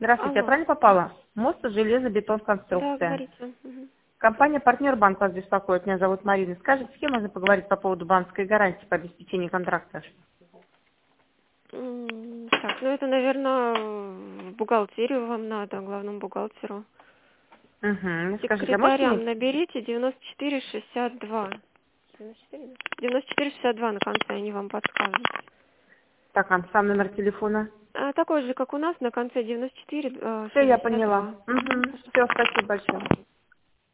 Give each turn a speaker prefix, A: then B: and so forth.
A: Здравствуйте, я
B: Алло.
A: правильно попала? Мост, железобетон,
B: Да,
A: конструкция.
B: говорите. Мгм.
A: Компания «Партнер Банк» вас беспокоит. Меня зовут Марина. Скажите, с кем можно поговорить по поводу банковской гарантии по обеспечению контракта?
B: Так, ну это, наверное, в бухгалтерию вам надо, главному бухгалтеру.
A: Угу. Скажите, а можете
B: Секретарям
A: мне...
B: наберите 9462. 94, да? 9462 на конце, они вам подскажут.
A: Так, а сам номер телефона?
B: Такой же, как у нас, на конце 94
A: Все, я
B: 62.
A: поняла. Угу. Все, спасибо большое.